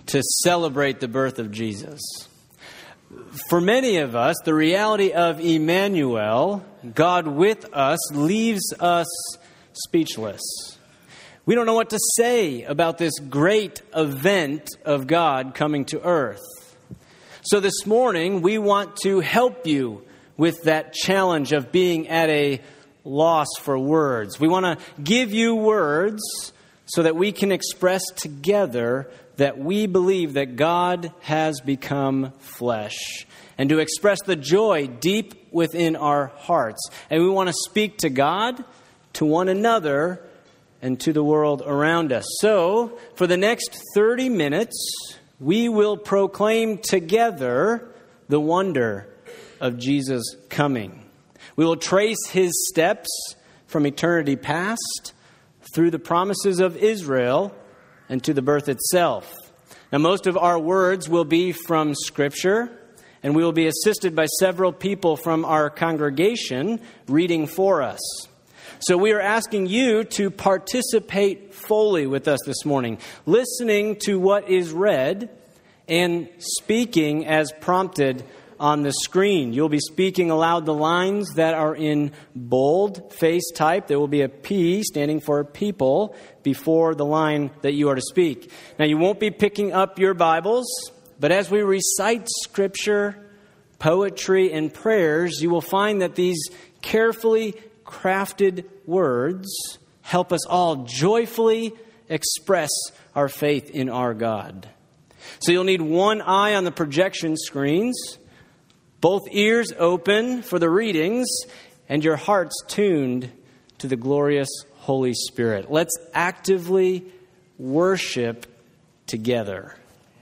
to celebrate the birth of Jesus. For many of us, the reality of Emmanuel, God with us, leaves us speechless. We don't know what to say about this great event of God coming to earth. So this morning, we want to help you with that challenge of being at a loss for words. We want to give you words so that we can express together that we believe that God has become flesh, and to express the joy deep within our hearts. And we want to speak to God, to one another, and to the world around us. So, for the next 30 minutes, we will proclaim together the wonder of Jesus' coming. We will trace his steps from eternity past through the promises of Israel and to the birth itself. Now, most of our words will be from Scripture, and we will be assisted by several people from our congregation reading for us. So we are asking you to participate fully with us this morning, listening to what is read and speaking as prompted on the screen. You'll be speaking aloud the lines that are in bold face type. There will be a P standing for people before the line that you are to speak. Now, you won't be picking up your Bibles, but as we recite Scripture, poetry, and prayers, you will find that these carefully crafted words help us all joyfully express our faith in our God. So you'll need one eye on the projection screens, both ears open for the readings, and your hearts tuned to the glorious Holy Spirit. Let's actively worship together.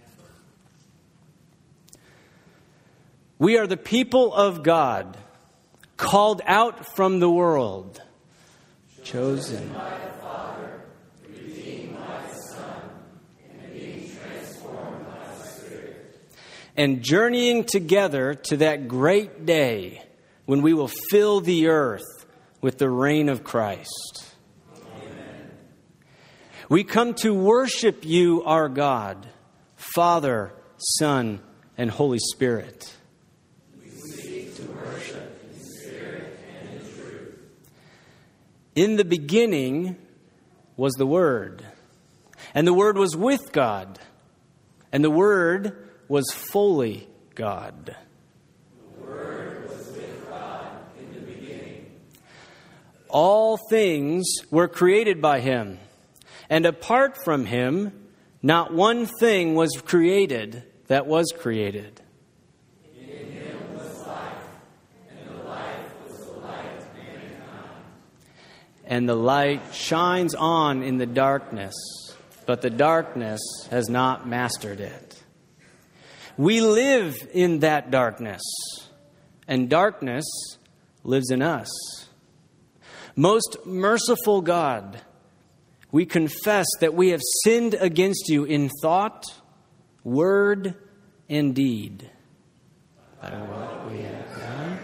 We are the people of God, called out from the world, chosen by the Father, redeemed by the Son, and being transformed by the Spirit, and journeying together to that great day when we will fill the earth with the reign of Christ. Amen. We come to worship you, our God, Father, Son, and Holy Spirit. In the beginning was the Word, and the Word was with God, and the Word was fully God. The Word was with God in the beginning. All things were created by Him, and apart from Him, not one thing was created that was created. And the light shines on in the darkness, but the darkness has not mastered it. We live in that darkness, and darkness lives in us. Most merciful God, we confess that we have sinned against you in thought, word, and deed. By what we have done,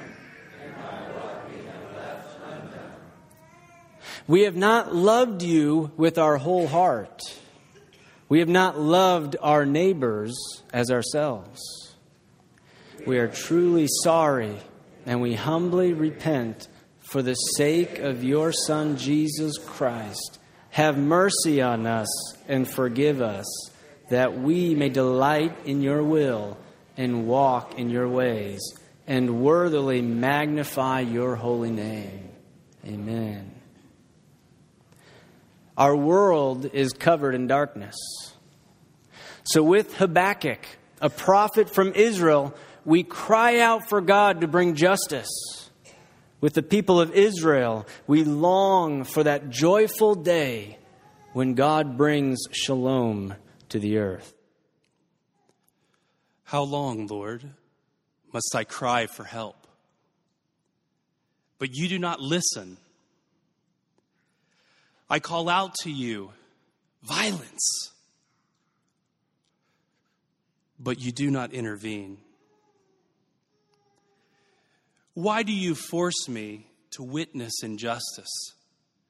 we have not loved you with our whole heart. We have not loved our neighbors as ourselves. We are truly sorry, and we humbly repent for the sake of your Son, Jesus Christ. Have mercy on us and forgive us, that we may delight in your will and walk in your ways, and worthily magnify your holy name. Amen. Our world is covered in darkness. So with Habakkuk, a prophet from Israel, we cry out for God to bring justice. With the people of Israel, we long for that joyful day when God brings shalom to the earth. How long, Lord, must I cry for help? But you do not listen. I call out to you, violence, but you do not intervene. Why do you force me to witness injustice?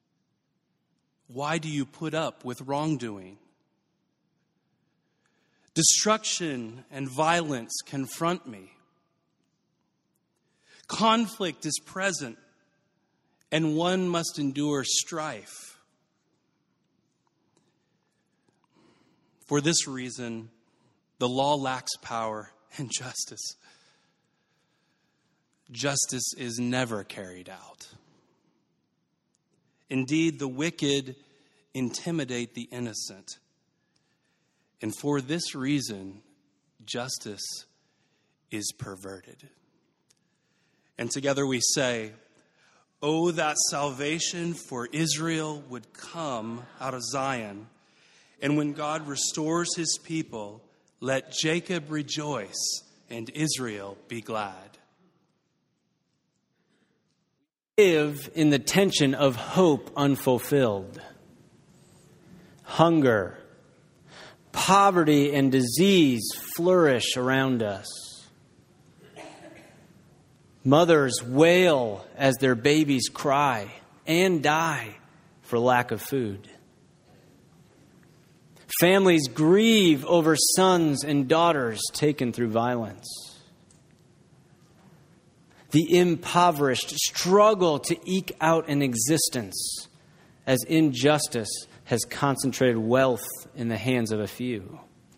Why do you put up with wrongdoing? Destruction and violence confront me. Conflict is present, and one must endure strife. For this reason, the law lacks power and justice. Justice is never carried out. Indeed, the wicked intimidate the innocent. And for this reason, justice is perverted. And together we say, "Oh, that salvation for Israel would come out of Zion. And when God restores his people, let Jacob rejoice and Israel be glad." Live in the tension of hope unfulfilled. Hunger, poverty, and disease flourish around us. Mothers wail as their babies cry and die for lack of food. Families grieve over sons and daughters taken through violence. The impoverished struggle to eke out an existence as injustice has concentrated wealth in the hands of a few.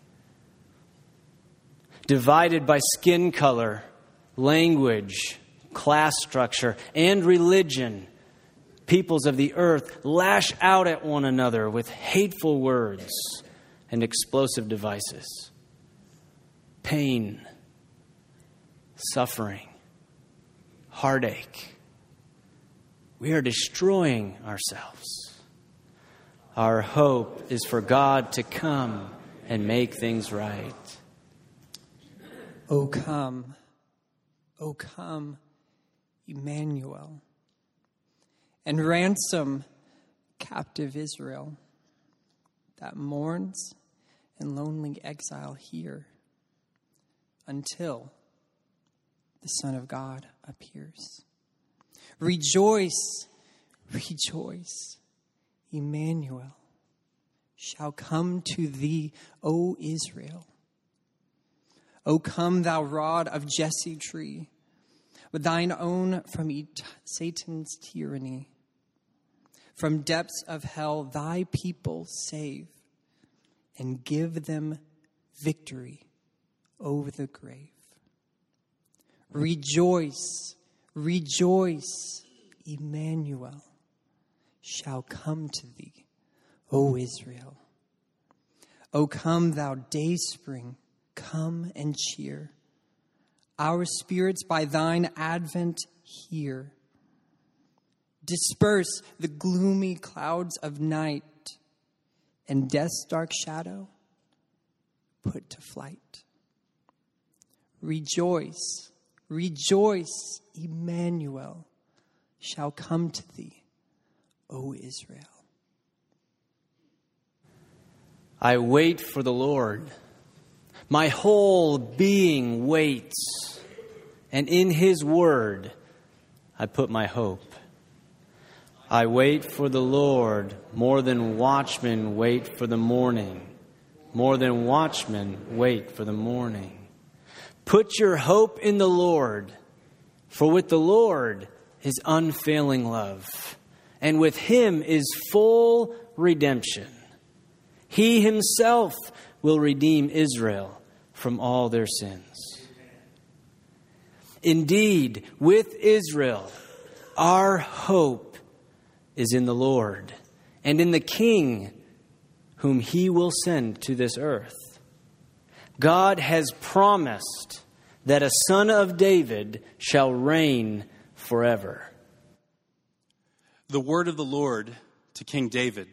Divided by skin color, language, class structure, and religion, peoples of the earth lash out at one another with hateful words and explosive devices. Pain, suffering, heartache. We are destroying ourselves. Our hope is for God to come and make things right. O come, Emmanuel, and ransom captive Israel that mourns in lonely exile here until the Son of God appears. Rejoice, rejoice, Emmanuel shall come to thee, O Israel. O come, thou rod of Jesse tree, with thine own from Satan's tyranny. From depths of hell thy people save, and give them victory over the grave. Rejoice, rejoice, Emmanuel shall come to thee, O Israel. O come, thou dayspring, come and cheer our spirits by thine advent here. Disperse the gloomy clouds of night, and death's dark shadow put to flight. Rejoice, rejoice, Emmanuel shall come to thee, O Israel. I wait for the Lord. My whole being waits, and in his word I put my hope. I wait for the Lord more than watchmen wait for the morning. More than watchmen wait for the morning. Put your hope in the Lord, for with the Lord is unfailing love, and with him is full redemption. He himself will redeem Israel from all their sins. Indeed, with Israel, our hope is in the Lord and in the King whom he will send to this earth. God has promised that a son of David shall reign forever. The word of the Lord to King David.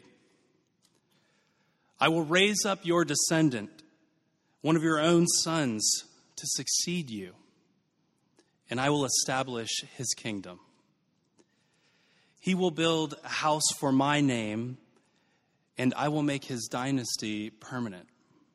I will raise up your descendant, one of your own sons, to succeed you, and I will establish his kingdom. He will build a house for my name, and I will make his dynasty permanent.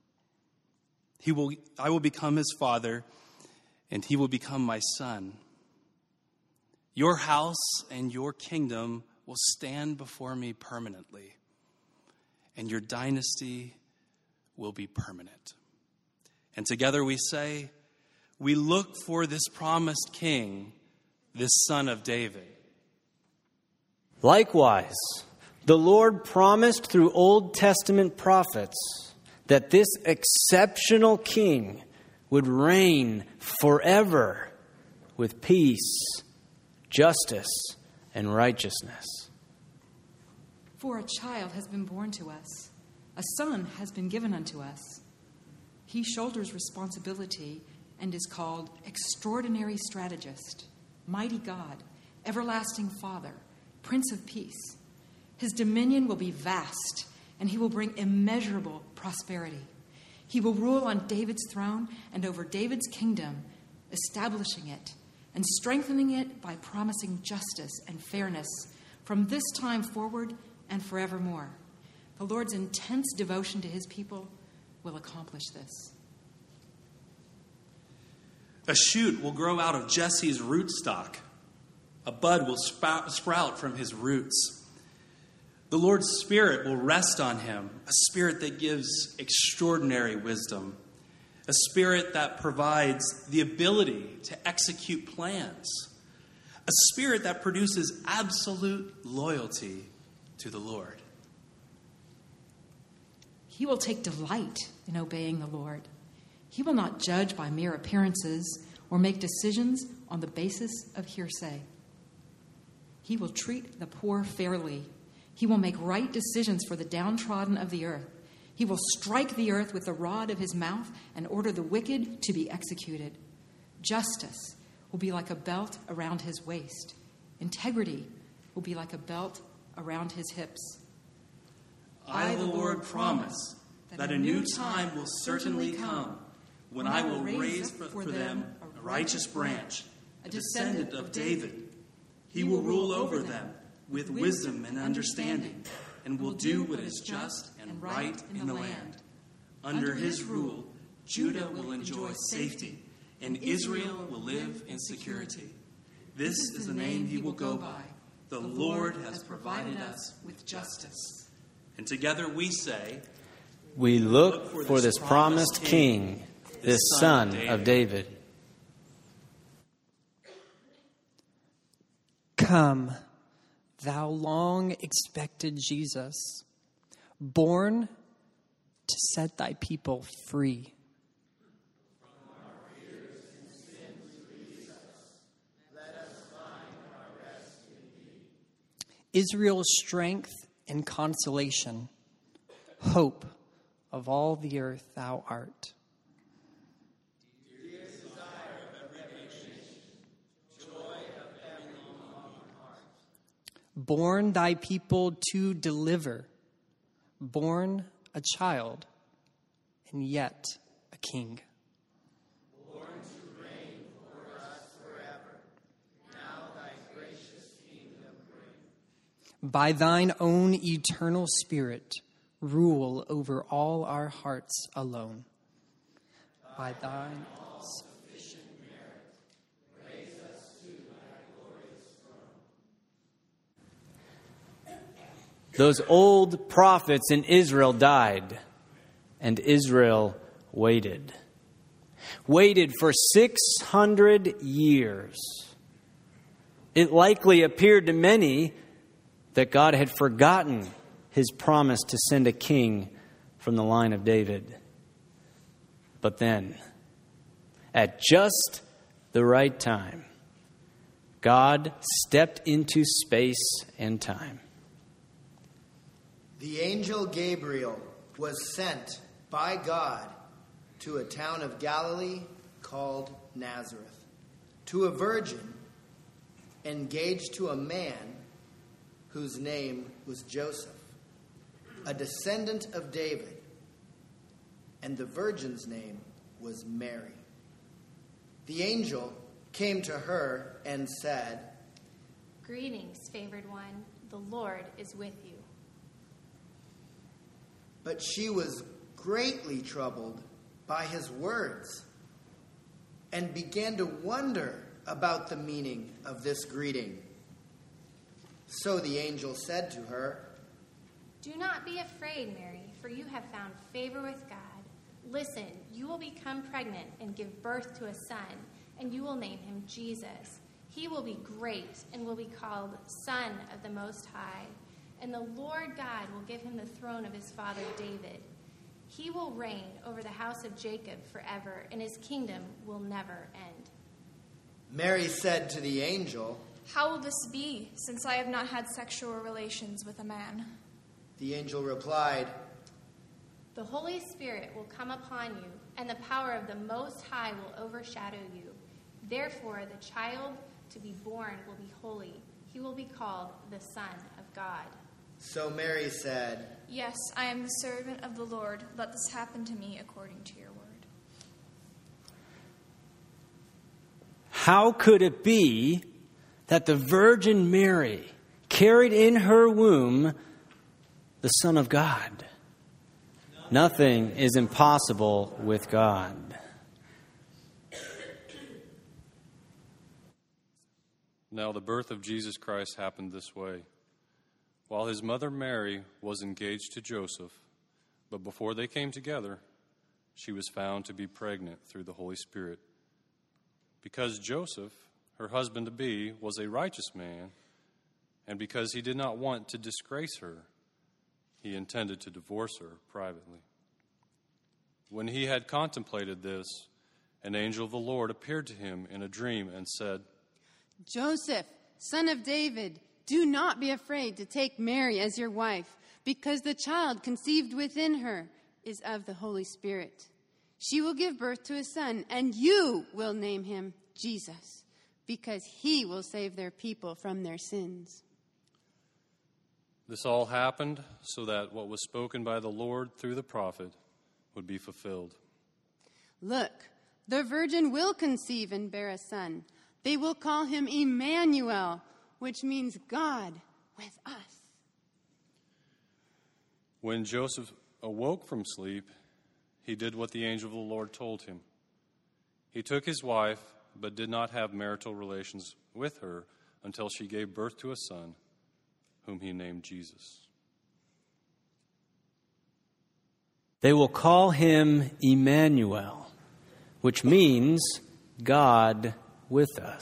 I will become his father, and he will become my son. Your house and your kingdom will stand before me permanently, and your dynasty will be permanent. And together we say, we look for this promised king, this Son of David. Likewise, the Lord promised through Old Testament prophets that this exceptional king would reign forever with peace, justice, and righteousness. For a child has been born to us, a son has been given unto us. He shoulders responsibility and is called Extraordinary Strategist, Mighty God, Everlasting Father, Prince of Peace. His dominion will be vast, and he will bring immeasurable prosperity. He will rule on David's throne and over David's kingdom, establishing it and strengthening it by promising justice and fairness from this time forward and forevermore. The Lord's intense devotion to his people will accomplish this. A shoot will grow out of Jesse's rootstock. A bud will sprout from his roots. The Lord's Spirit will rest on him, a spirit that gives extraordinary wisdom, a spirit that provides the ability to execute plans, a spirit that produces absolute loyalty to the Lord. He will take delight in obeying the Lord. He will not judge by mere appearances or make decisions on the basis of hearsay. He will treat the poor fairly. He will make right decisions for the downtrodden of the earth. He will strike the earth with the rod of his mouth and order the wicked to be executed. Justice will be like a belt around his waist. Integrity will be like a belt around his hips. I, the Lord, promise that a new time will certainly come when I will raise for them a righteous branch, a descendant of David. He will rule over them with wisdom and understanding, and will do what is just and right in the land. Under his rule, Judah will enjoy safety, and Israel will live in security. This is the name he will go by. The Lord has provided us with justice. And together we say, we look for this promised king, this Son of David. Come, thou long-expected Jesus, born to set thy people free. Israel's strength and consolation, hope of all the earth thou art. Born thy people to deliver, born a child, and yet a king. Born to reign for us forever, now thy gracious kingdom bring. By thine own eternal Spirit, rule over all our hearts alone. By thine all-sufficient merit, raise us to thy glorious throne. Those old prophets in Israel died, and Israel waited. Waited for 600 years. It likely appeared to many that God had forgotten his promise to send a king from the line of David. But then, at just the right time, God stepped into space and time. The angel Gabriel was sent by God to a town of Galilee called Nazareth, to a virgin engaged to a man whose name was Joseph, a descendant of David, and the virgin's name was Mary. The angel came to her and said, Greetings, favored one, the Lord is with you. But she was greatly troubled by his words and began to wonder about the meaning of this greeting. So the angel said to her, Do not be afraid, Mary, for you have found favor with God. Listen, you will become pregnant and give birth to a son, and you will name him Jesus. He will be great and will be called Son of the Most High. And the Lord God will give him the throne of his father David. He will reign over the house of Jacob forever, and his kingdom will never end. Mary said to the angel, How will this be, since I have not had sexual relations with a man? The angel replied, The Holy Spirit will come upon you, and the power of the Most High will overshadow you. Therefore, the child to be born will be holy. He will be called the Son of God. So Mary said, Yes, I am the servant of the Lord. Let this happen to me according to your word. How could it be that the Virgin Mary carried in her womb the Son of God? Nothing is impossible with God. Now the birth of Jesus Christ happened this way. While his mother Mary was engaged to Joseph, but before they came together, she was found to be pregnant through the Holy Spirit. Because Joseph, her husband-to-be, was a righteous man, and because he did not want to disgrace her, he intended to divorce her privately. When he had contemplated this, an angel of the Lord appeared to him in a dream and said, Joseph, son of David, do not be afraid to take Mary as your wife, because the child conceived within her is of the Holy Spirit. She will give birth to a son, and you will name him Jesus, because he will save their people from their sins. This all happened so that what was spoken by the Lord through the prophet would be fulfilled. Look, the virgin will conceive and bear a son. They will call him Emmanuel, which means God with us. When Joseph awoke from sleep, he did what the angel of the Lord told him. He took his wife, but did not have marital relations with her until she gave birth to a son, whom he named Jesus. They will call him Emmanuel, which means God with us.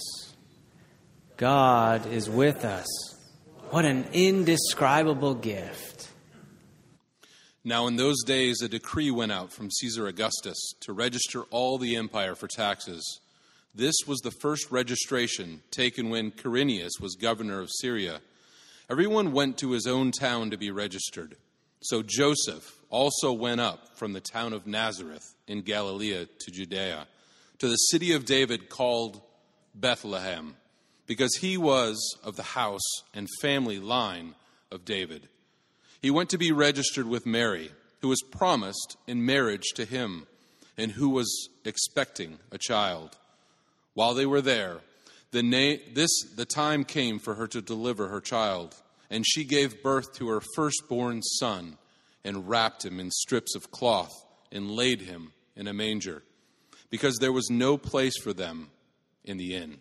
God is with us. What an indescribable gift. Now in those days a decree went out from Caesar Augustus to register all the empire for taxes. This was the first registration taken when Quirinius was governor of Syria. Everyone went to his own town to be registered. So Joseph also went up from the town of Nazareth in Galilee to Judea, to the city of David called Bethlehem, because he was of the house and family line of David. He went to be registered with Mary, who was promised in marriage to him, and who was expecting a child. While they were there, the time came for her to deliver her child, and she gave birth to her firstborn son, and wrapped him in strips of cloth, and laid him in a manger, because there was no place for them in the inn.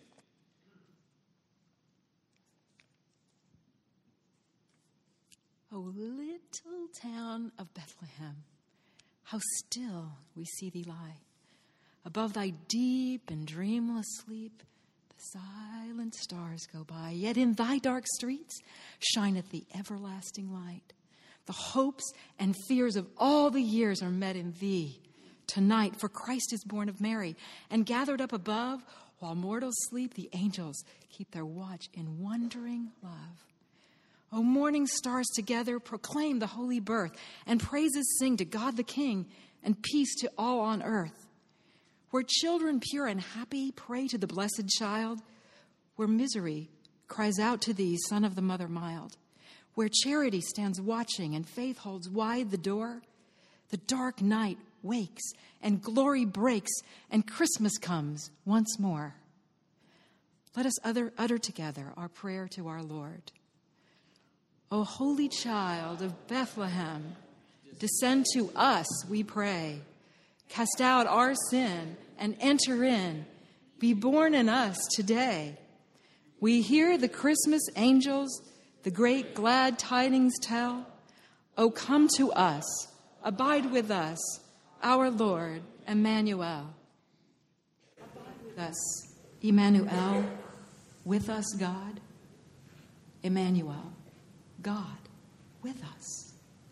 O little town of Bethlehem, how still we see thee lie. Above thy deep and dreamless sleep, the silent stars go by. Yet in thy dark streets shineth the everlasting light. The hopes and fears of all the years are met in thee tonight, for Christ is born of Mary, and gathered up above, while mortals sleep, the angels keep their watch in wondering love. O morning stars together proclaim the holy birth, and praises sing to God the King, and peace to all on earth. Where children pure and happy pray to the blessed child, where misery cries out to thee, Son of the mother mild, where charity stands watching and faith holds wide the door, the dark night wakes and glory breaks and Christmas comes once more. Let us utter together our prayer to our Lord. O holy child of Bethlehem, descend to us, we pray. Cast out our sin and enter in. Be born in us today. We hear the Christmas angels the great glad tidings tell. O come to us, abide with us, our Lord, Emmanuel. Abide with us, Emmanuel, with us, God. Emmanuel, God, with us.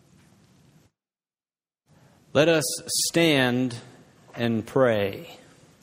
Let us stand and pray.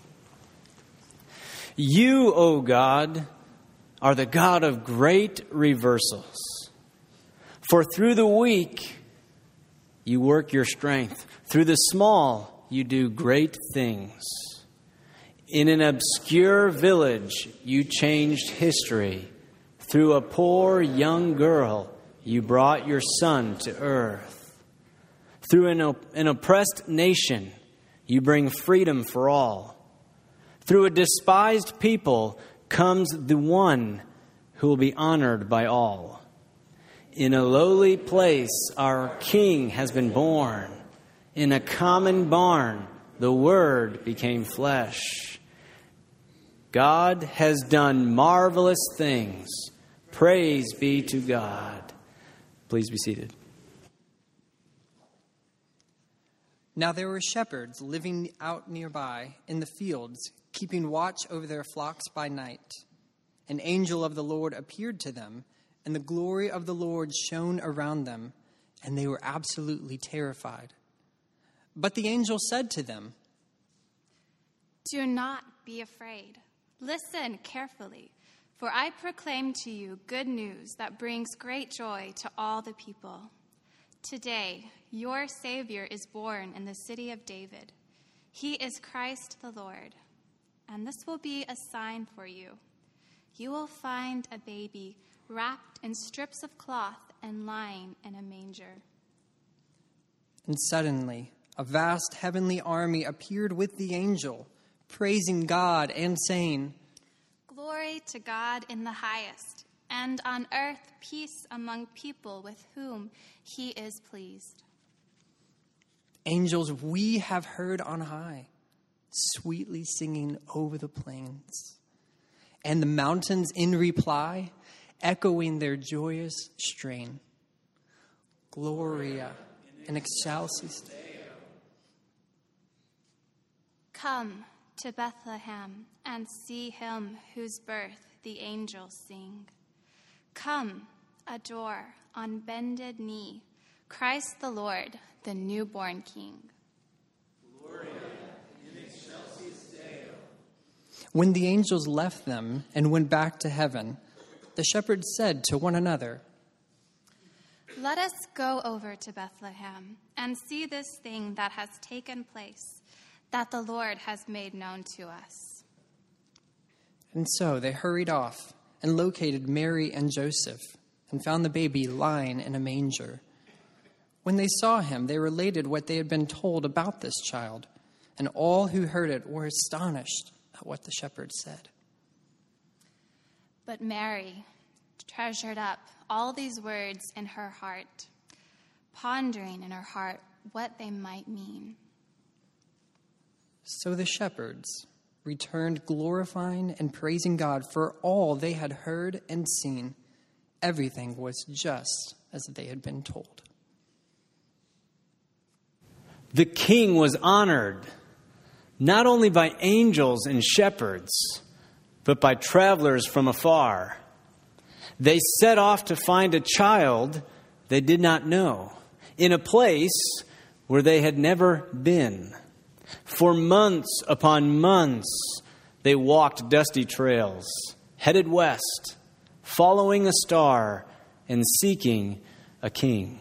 You, O God, are the God of great reversals. For through the weak, you work your strength. Through the small, you do great things. In an obscure village, you changed history. Through a poor young girl, you brought your son to earth. Through an oppressed nation, you bring freedom for all. Through a despised people comes the one who will be honored by all. In a lowly place, our King has been born. In a common barn, the Word became flesh. God has done marvelous things. Praise be to God. Please be seated. Now there were shepherds living out nearby in the fields, keeping watch over their flocks by night. An angel of the Lord appeared to them, and the glory of the Lord shone around them, and they were absolutely terrified. But the angel said to them, "Do not be afraid. Listen carefully, for I proclaim to you good news that brings great joy to all the people. Today, your Savior is born in the city of David. He is Christ the Lord. And this will be a sign for you. You will find a baby wrapped in strips of cloth and lying in a manger." And suddenly, a vast heavenly army appeared with the angel, praising God and saying, "Glory to God in the highest, and on earth peace among people with whom he is pleased." Angels we have heard on high, sweetly singing over the plains, and the mountains in reply, echoing their joyous strain. Gloria in excelsis Deo. Come to Bethlehem and see him whose birth the angels sing. Come, adore on bended knee Christ the Lord, the newborn King. Gloria in excelsis Deo. When the angels left them and went back to heaven, the shepherds said to one another, "Let us go over to Bethlehem and see this thing that has taken place, that the Lord has made known to us." And so they hurried off and located Mary and Joseph and found the baby lying in a manger. When they saw him, they related what they had been told about this child, and all who heard it were astonished at what the shepherds said. But Mary treasured up all these words in her heart, pondering in her heart what they might mean. So the shepherds returned glorifying and praising God for all they had heard and seen. Everything was just as they had been told. The King was honored not only by angels and shepherds, but by travelers from afar. They set off to find a child they did not know, in a place where they had never been. For months upon months, they walked dusty trails, headed west, following a star and seeking a king.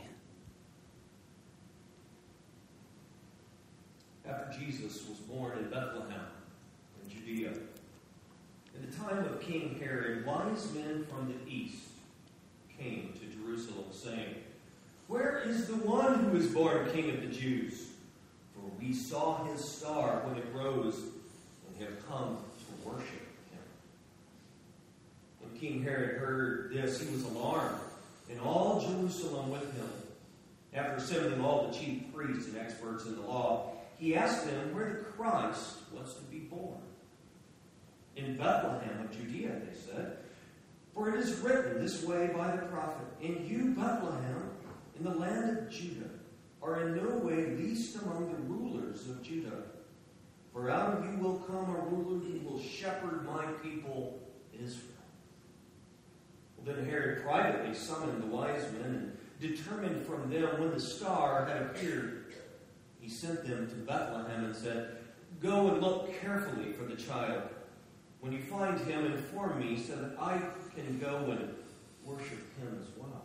After Jesus was born in Bethlehem, in Judea, in the time of King Herod, wise men from the east came to Jerusalem, saying, "Where is the one who is born King of the Jews? For we saw his star when it rose, and have come to worship him." When King Herod heard this, he was alarmed, and all Jerusalem with him. After assembling all the chief priests and experts in the law, he asked them where the Christ was to be born. "In Bethlehem of Judea," they said, "for it is written this way by the prophet, 'And you, Bethlehem, in the land of Judah, are in no way least among the rulers of Judah. For out of you will come a ruler who will shepherd my people Israel. Well, then Herod privately summoned the wise men and determined from them when the star had appeared. He sent them to Bethlehem and said, "Go and look carefully for the child. When you find him, inform me so that I can go and worship him as well."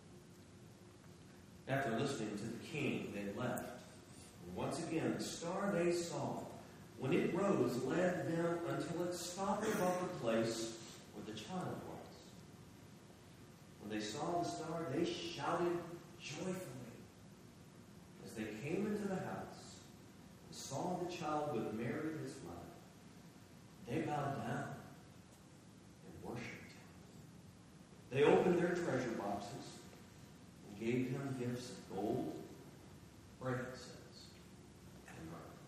After listening to the king, they left. And once again, the star they saw, when it rose, led them until it stopped above the place where the child was. When they saw the star, they shouted joyfully. As they came into the house and saw the child with Mary his mother, they bowed down and worshipped him. They opened their treasure boxes and gave him gifts of gold, frankincense, and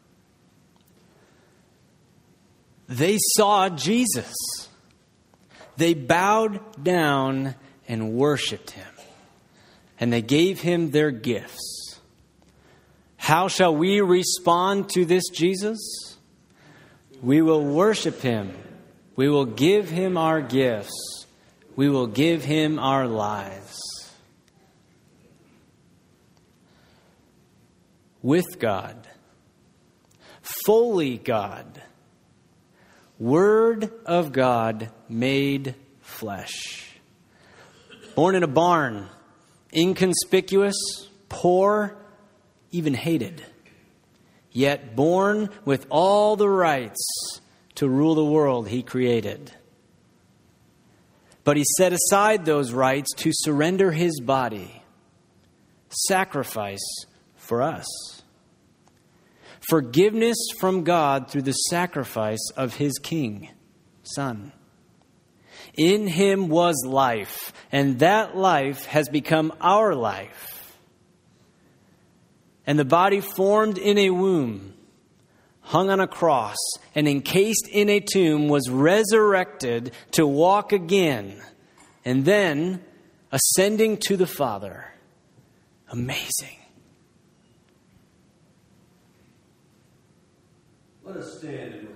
myrrh. They saw Jesus. They bowed down and worshipped him. And they gave him their gifts. How shall we respond to this Jesus? We will worship him. We will give him our gifts. We will give him our lives. With God, fully God, Word of God made flesh. Born in a barn, inconspicuous, poor, even hated. Yet born with all the rights to rule the world he created. But he set aside those rights to surrender his body, sacrifice for us. Forgiveness from God through the sacrifice of his King, Son. In him was life, and that life has become our life. And the body formed in a womb, hung on a cross, and encased in a tomb was resurrected to walk again, and then ascending to the Father. Amazing. Let us stand and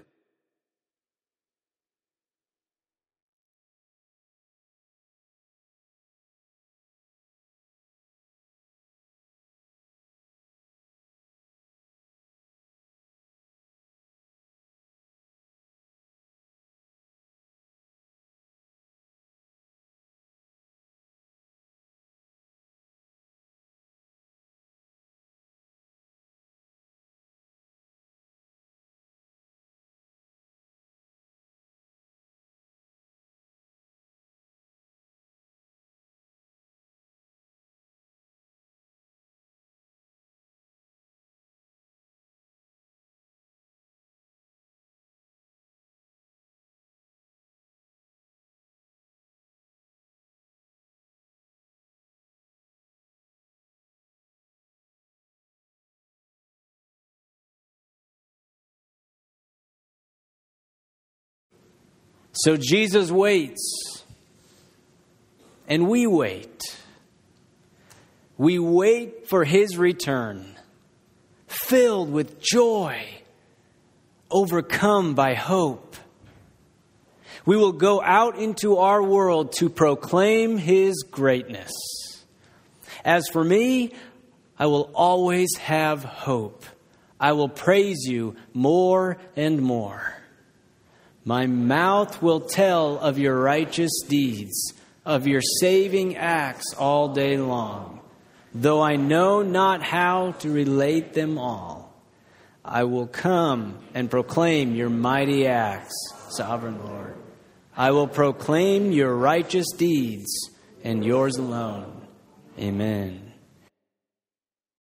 So Jesus waits, and we wait. We wait for his return, filled with joy, overcome by hope. We will go out into our world to proclaim his greatness. As for me, I will always have hope. I will praise you more and more. My mouth will tell of your righteous deeds, of your saving acts all day long. Though I know not how to relate them all, I will come and proclaim your mighty acts, sovereign Lord. I will proclaim your righteous deeds and yours alone. Amen.